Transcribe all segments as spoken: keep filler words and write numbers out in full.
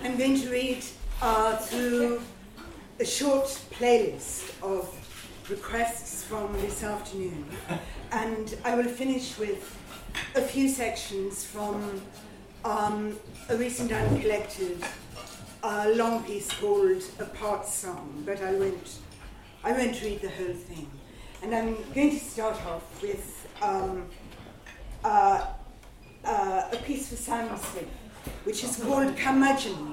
I'm going to read uh, through a short playlist of requests from this afternoon, and I will finish with a few sections from um, a recent uncollected uh, long piece called A Part Song, but I won't, I won't read the whole thing. And I'm going to start off with um, uh, uh, a piece for Simon Smith, which is called Curmudgeon.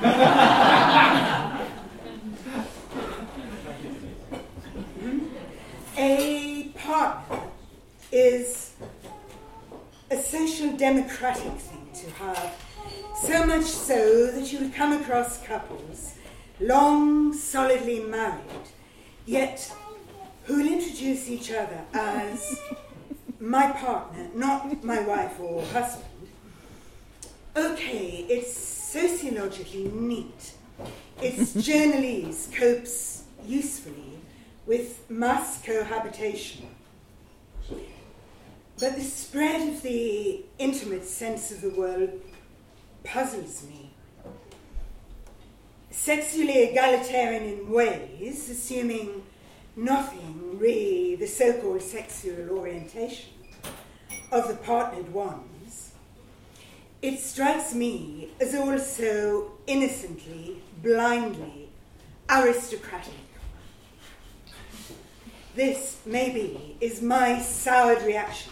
A partner is a social democratic thing to have, so much so that you will come across couples long solidly married, yet who will introduce each other as my partner, not my wife or husband. Okay, it's sociologically neat. Its journalese copes usefully with mass cohabitation. But the spread of the intimate sense of the world puzzles me. Sexually egalitarian in ways, assuming nothing re the so-called sexual orientation of the partnered ones, it strikes me as also innocently, blindly aristocratic. This, maybe, is my soured reaction,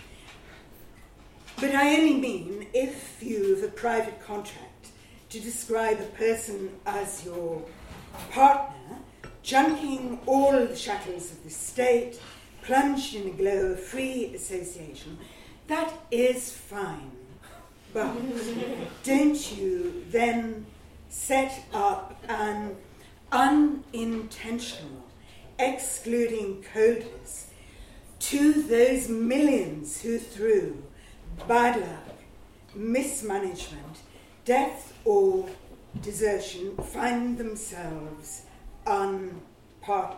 but I only mean if you've a private contract to describe a person as your partner, junking all the shackles of the state, plunged in a glow of free association. That is fine. But don't you then set up an unintentional excluding coldness to those millions who through bad luck, mismanagement, death or desertion find themselves unpartnered.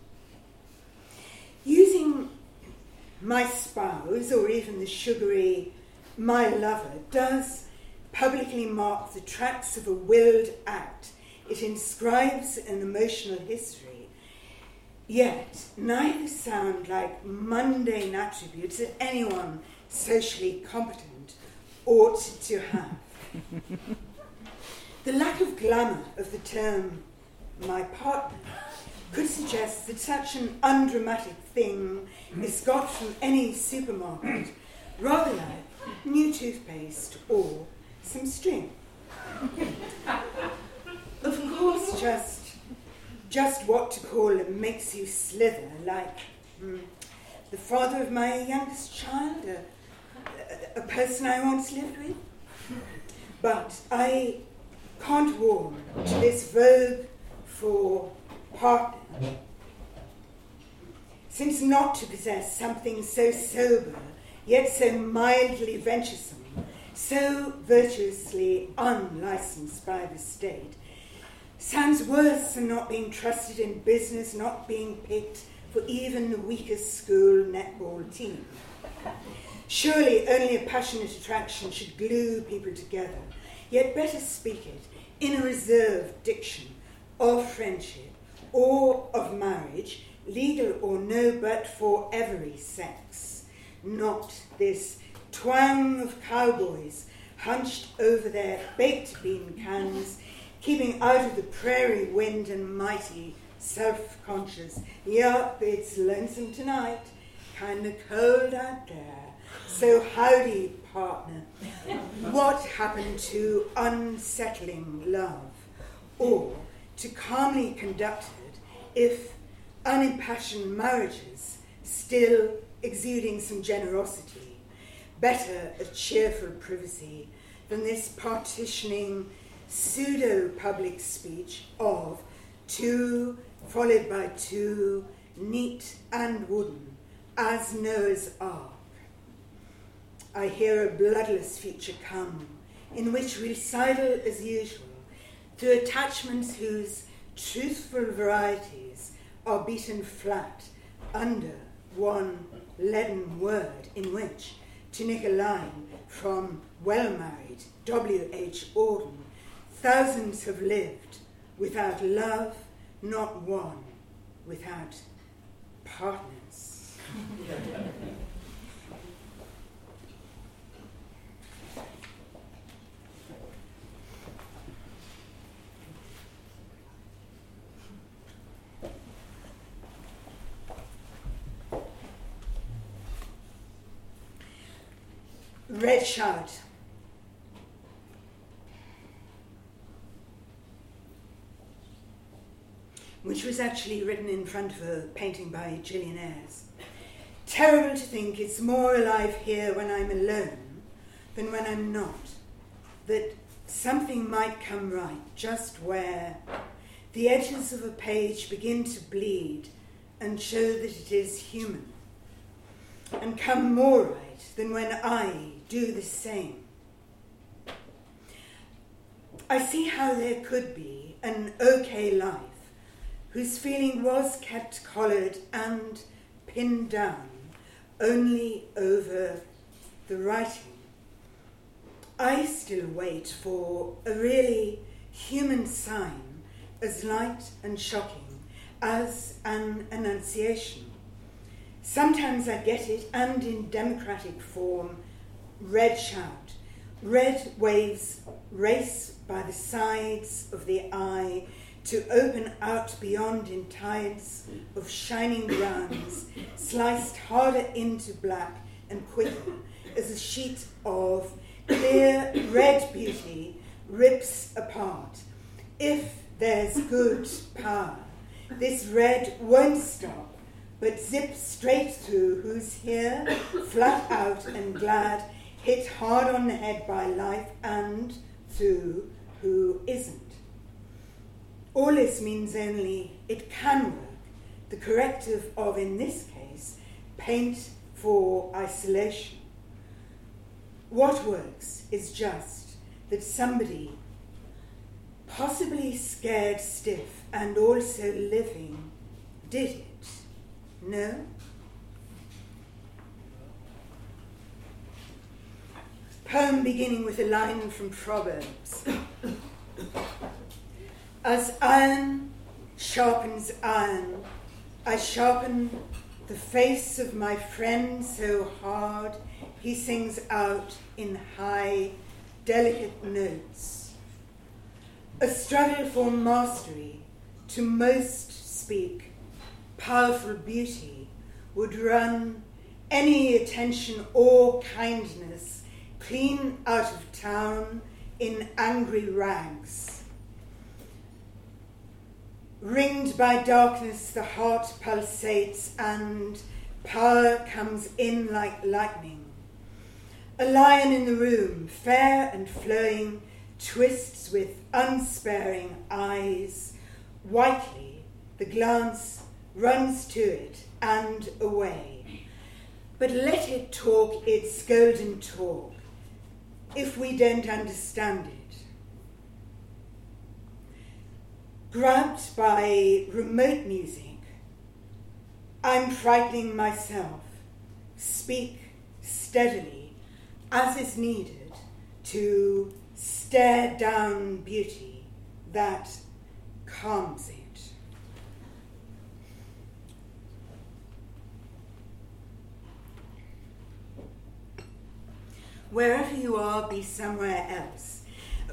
Using my spouse or even the sugary my lover does publicly mark the tracks of a willed act. It inscribes an emotional history, yet neither sound like mundane attributes that anyone socially competent ought to have. The lack of glamour of the term my partner could suggest that such an undramatic thing is got from any supermarket, rather like new toothpaste or some string. Of course, just just what to call it makes you slither, like mm, the father of my youngest child, a, a, a person I once lived with. But I can't warm to this vogue for partner, since not to possess something so sober, yet so mildly venturesome, so virtuously unlicensed by the state, sounds worse than not being trusted in business, not being picked for even the weakest school netball team. Surely only a passionate attraction should glue people together, yet better speak it in a reserved diction of friendship or of marriage, legal or no, but for every sex. Not this twang of cowboys hunched over their baked bean cans, keeping out of the prairie wind and mighty, self-conscious, yup, it's lonesome tonight, kinda cold out there, so howdy, partner. What happened to unsettling love, or to calmly conducted, if unimpassioned marriages, still exuding some generosity, better a cheerful privacy than this partitioning pseudo-public speech of two followed by two, neat and wooden, as Noah's Ark. I hear a bloodless future come, in which we'll sidle as usual, to attachments whose truthful varieties are beaten flat under one leaden word, in which, to nick a line from well-married W H Auden, Thousands have lived without love, not one without partners. Red Shout. Which was actually written in front of a painting by Gillian Ayres. Terrible to think it's more alive here when I'm alone than when I'm not. That something might come right just where the edges of a page begin to bleed and show that it is human, and come more right than when I do the same. I see how there could be an okay life whose feeling was kept collared and pinned down only over the writing. I still wait for a really human sign as light and shocking as an annunciation. Sometimes I get it, and in democratic form, red shout. Red waves race by the sides of the eye to open out beyond in tides of shining browns, sliced harder into black and quicker as a sheet of clear red beauty rips apart. If there's good power, this red won't stop, but zips straight through who's here, flat out and glad, hit hard on the head by life, and through who isn't. All this means only it can work, the corrective of, in this case, paint for isolation. What works is just that somebody, possibly scared stiff and also living, did it. No? Poem beginning with a line from Proverbs. As iron sharpens iron, I sharpen the face of my friend so hard he sings out in high, delicate notes. A struggle for mastery, to most speak, powerful beauty would run any attention or kindness clean out of town in angry rags. Ringed by darkness, the heart pulsates and power comes in like lightning. A lion in the room, fair and flowing, twists with unsparing eyes. Whitely, the glance runs to it and away. But let it talk its golden talk, if we don't understand it. Grabbed by remote music, I'm frightening myself, speak steadily, as is needed, to stare down beauty that calms it. Wherever you are, be somewhere else.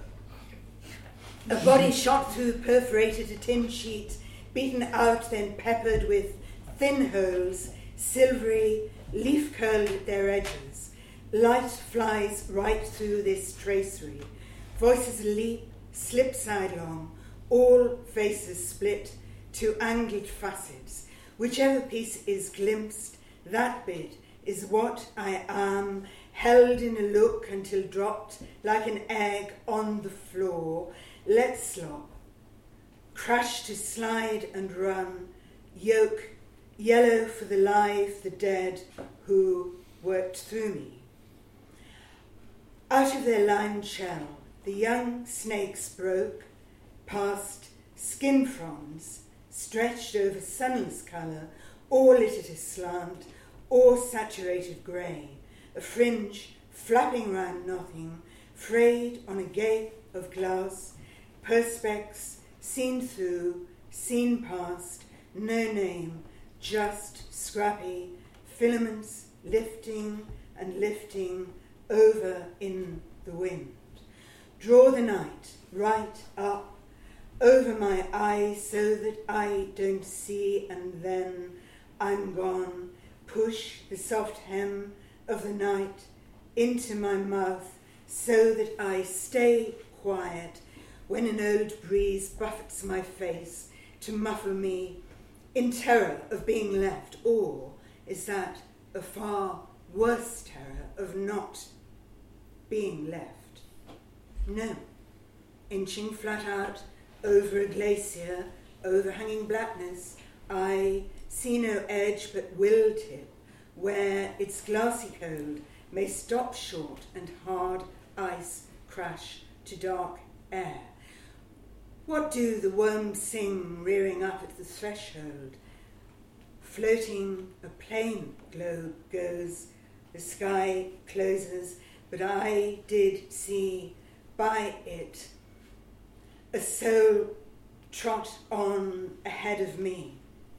A body shot through, perforated a tin sheet, beaten out, then peppered with thin holes, silvery, leaf-curled at their edges. Light flies right through this tracery. Voices leap, slip sidelong, all faces split to angled facets. Whichever piece is glimpsed, that bit is what I am, held in a look until dropped like an egg on the floor. Let slop, crash to slide and run, yoke, yellow for the live, the dead, who worked through me. Out of their lined shell, the young snakes broke, past skin fronds, stretched over sunless colour, or lit at a slant, or saturated grey, a fringe flapping round nothing, frayed on a gape of glass, perspex, seen through, seen past, no name, just scrappy, filaments lifting and lifting over in the wind. Draw the night right up over my eyes so that I don't see, and then I'm gone. Push the soft hem of the night into my mouth so that I stay quiet when an old breeze buffets my face to muffle me in terror of being left. Or is that a far worse terror of not being left? No. Inching flat out over a glacier, overhanging blackness, I see no edge but will tip, where its glassy cold may stop short and hard ice crash to dark air. What do the worms sing, rearing up at the threshold? Floating a plain globe goes, the sky closes, but I did see by it a soul trot on ahead of me.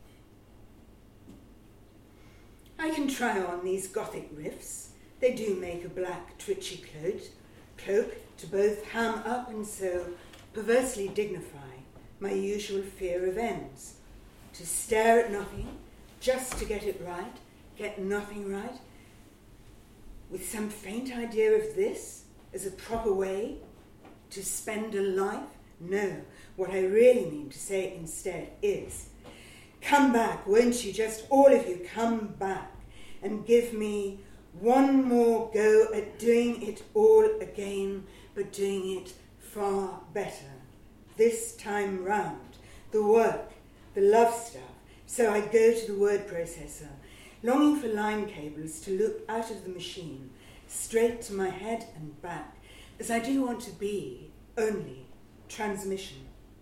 I can try on these Gothic riffs. They do make a black, twitchy cloak, cloak to both ham up and so perversely dignify my usual fear of ends. To stare at nothing, just to get it right, get nothing right, with some faint idea of this as a proper way to spend a life? No, what I really mean to say instead is, come back, won't you, just all of you, come back and give me one more go at doing it all again, but doing it far better. This time round, the work, the love stuff. So I go to the word processor, longing for line cables to loop out of the machine, straight to my head and back, as I do want to be only transmission.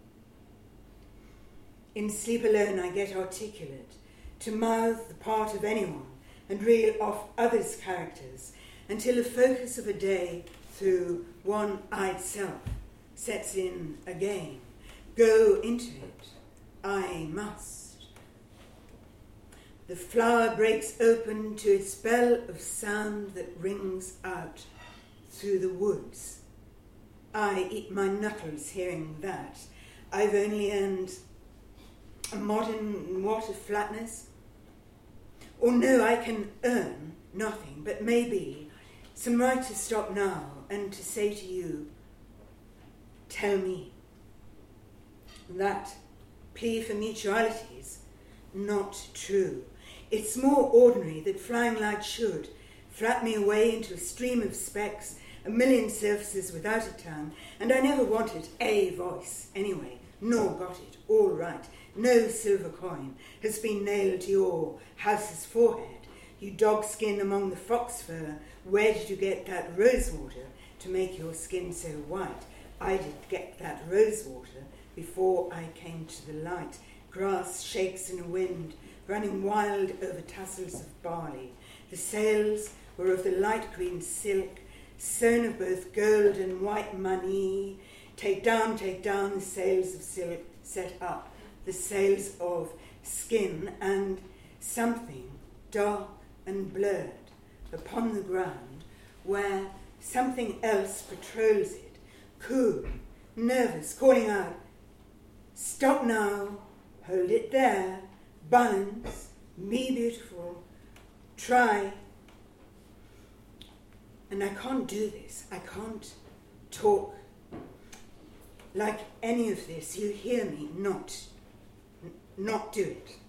In Sleep Alone I get articulate, to mouth the part of anyone and reel off others' characters until the focus of a day through one-eyed self sets in again. Go into it. I must. The flower breaks open to a spell of sound that rings out through the woods. I eat my knuckles hearing that. I've only earned a modern what of flatness. Or no, I can earn nothing, but maybe some right to stop now and to say to you, tell me. That plea for mutuality is not true. It's more ordinary that flying light should flap me away into a stream of specks, a million surfaces without a tongue, and I never wanted a voice anyway, nor got it all right. No silver coin has been nailed to your house's forehead. You dog skin among the fox fur, where did you get that rose water to make your skin so white? I did get that rose water before I came to the light. Grass shakes in a wind, running wild over tassels of barley. The sails were of the light green silk, sewn of both gold and white money. Take down, take down the sails of silk, set up the sails of skin, and something dark and blurred upon the ground where something else patrols it, cool, nervous, calling out, stop now, hold it there, balance, me beautiful, try. And I can't do this. I can't talk like any of this. You hear me not, not do it.